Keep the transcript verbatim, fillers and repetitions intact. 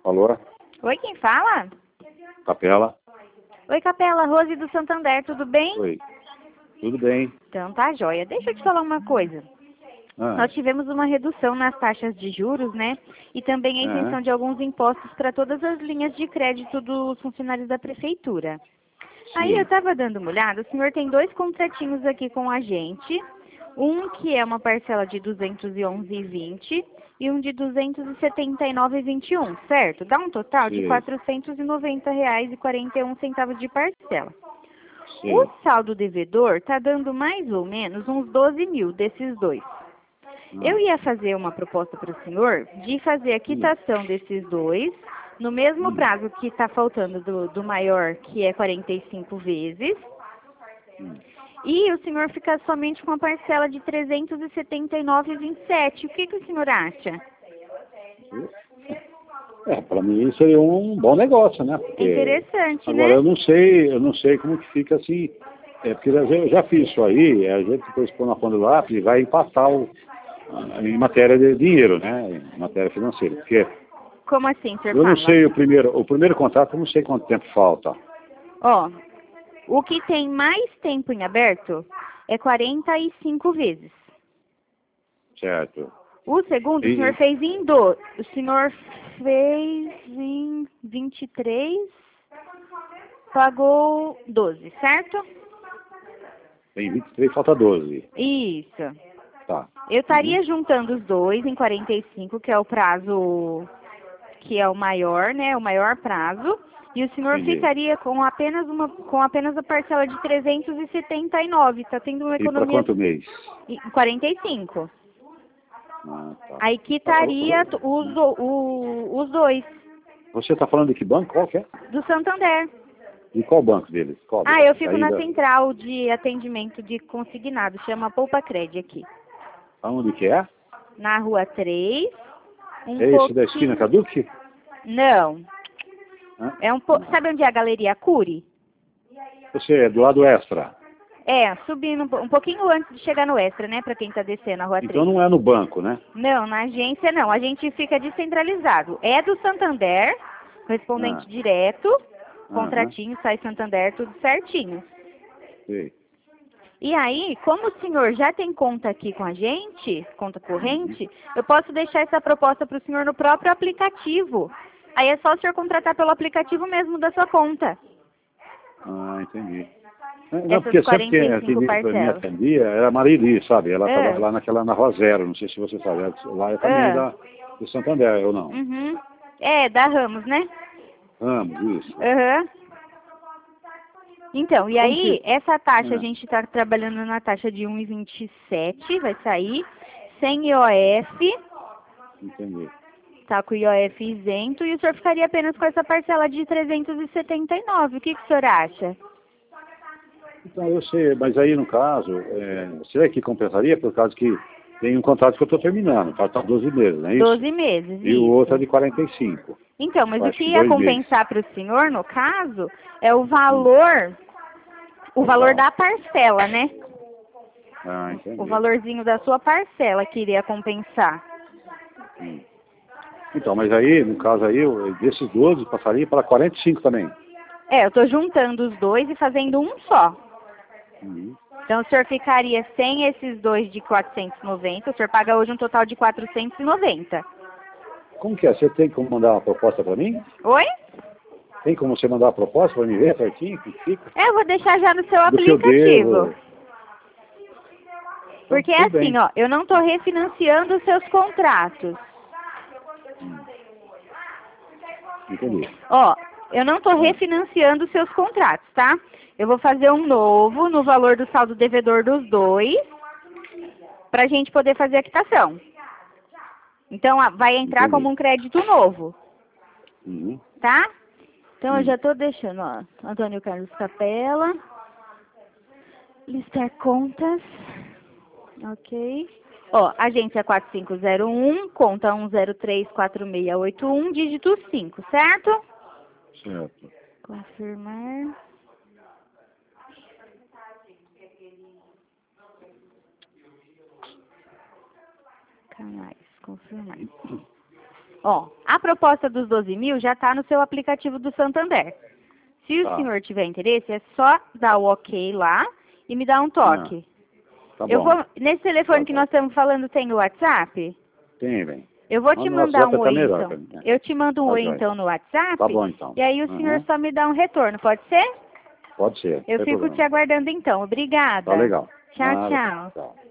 Alô? Oi, quem fala? Capela? Oi, Capela, Rose do Santander, tudo bem? Oi. Tudo bem? Então tá joia. Deixa eu te falar uma coisa. Ah, Nós tivemos uma redução nas taxas de juros, né? E também a é. isenção de alguns impostos para todas as linhas de crédito dos funcionários da prefeitura. Aí eu Sim. estava dando uma olhada, o senhor tem dois contratinhos aqui com a gente. Um que é uma parcela de duzentos e onze reais e vinte centavos e um de duzentos e setenta e nove reais e vinte e um centavos, certo? Dá um total de Sim. quatrocentos e noventa reais e quarenta e um centavos de parcela. Sim. O saldo devedor está dando mais ou menos uns doze mil desses dois. Eu Ah. ia fazer uma proposta para o senhor de fazer a quitação desses dois no mesmo Hum. prazo que está faltando do, do maior, que é quarenta e cinco vezes, Hum. e o senhor ficar somente com a parcela de trezentos e setenta e nove reais e vinte e sete. O que, que o senhor acha? É, para mim seria um bom negócio, né? É Porque interessante, agora né? eu não sei, eu não sei como que fica assim. É, porque eu já, eu já fiz isso aí, a gente depois põe na ponta do lápis e vai empatar o, em matéria de dinheiro, né? Em matéria financeira. Porque Como assim, senhor eu não fala? sei o primeiro, o primeiro contrato, eu não sei quanto tempo falta. Ó, o que tem mais tempo em aberto é quarenta e cinco vezes. Certo? O segundo, o senhor E, fez em do. O senhor fez em vinte e três, pagou doze, certo? tem vinte e três, falta doze. Isso. Tá. Eu Uhum. estaria juntando os dois em quarenta e cinco, que é o prazo, que é o maior, né? O maior prazo. E o senhor Entendi. ficaria com apenas uma, com apenas a parcela de trezentos e setenta e nove. Está tendo uma E para economia quanto mês? em quarenta e cinco. Ah, tá. Aí quitaria os, do- o- os dois Você está falando de que banco? Qual que é? do Santander. De qual banco deles? Cobra? Ah, eu fico Aí na da... central de atendimento de consignado, chama Poupa Cred aqui. Aonde que é? Na rua três, um É esse da esquina pouquinho... Caduque? Não, Hã? é um po... Sabe onde é a Galeria Cury? Você é do lado extra. É, subindo um po- um pouquinho antes de chegar no Extra, né, pra quem tá descendo a rua Então três. não é no banco, né? Não, na agência não, a gente fica descentralizado. É do Santander, Ah, correspondente direto, aham, contratinho, sai Santander, tudo certinho. sei. E aí, como o senhor já tem conta aqui com a gente, conta Uhum. corrente, eu posso deixar essa proposta para o senhor no próprio aplicativo. Aí é só o senhor contratar pelo aplicativo mesmo da sua conta. Ah, entendi. É, não, Essas porque sempre quarenta e quem cinco atendia, pra mim parcelas. atendia era a Marili, sabe? Ela estava Ah, lá naquela, na Rua Zero, não sei se você sabe. Ela- Lá é também ah, da, do Santander, ou não? uhum. É, da Ramos, né? Ambos, isso. Aham. Então, e Como aí, que... essa taxa, a Ah, gente está trabalhando na taxa de um vírgula vinte e sete, vai sair, sem I O F, entendi. tá com o I O F isento, e o senhor ficaria apenas com essa parcela de trezentos e setenta e nove. O que, que o senhor acha? Então, eu sei, mas aí no caso, é, será que compensaria por causa que tem um contrato que eu estou terminando, falta doze meses, não é isso? doze meses, E o outro é isso. de quarenta e cinco, Então, mas eu o acho que que ia dois meses. compensar para o senhor, no caso, é o Hum, valor, o valor total. da parcela, né? Ah, O entendi. valorzinho da sua parcela que iria compensar. Hum. Então, mas aí, no caso aí, eu- desses doze passaria para quarenta e cinco também. É, eu estou juntando os dois e fazendo um só. Uhum. Então, o senhor ficaria sem esses dois de quatrocentos e noventa, o senhor paga hoje um total de quatrocentos e noventa. Como que é? Você tem como mandar uma proposta para mim? Oi? Tem como você mandar uma proposta para mim ver certinho o que fica? É, eu vou deixar já no seu Do que eu aplicativo. devo? Então, Porque é tudo assim, bem. ó, eu não estou refinanciando os seus contratos. Hum. Entendi. Ó, eu não estou Ah, refinanciando os seus contratos, tá? Eu vou fazer um novo no valor do saldo devedor dos dois, para a gente poder fazer a quitação. Então, ó, vai entrar como entendi. um crédito novo, Uhum. tá? Então, eu Hum. já estou deixando, ó, Antônio Carlos Capela, listar contas, ok. Ó, agência quatro cinco zero um, conta um zero três quatro seis oito um, dígito cinco, certo? Certo. Confirmar. Canais, confirmar. Ó, a proposta dos doze mil já está no seu aplicativo do Santander. Se Tá. o senhor tiver interesse, é só dar o ok lá e me dar um toque. Tá Eu bom. vou, nesse telefone Tá que bom. nós estamos falando, tem o WhatsApp? Tem, vem. Eu vou Mas te no mandar WhatsApp um tá oi, melhor então. pra mim, né? Eu te mando um Tá oi, jóia. então, no WhatsApp. Tá bom, então. E aí o Uhum. senhor só me dá um retorno, pode ser? Pode ser. Eu sem fico problema. te aguardando, então. Obrigada. Tá legal. Tchau, Nada. tchau. Tchau.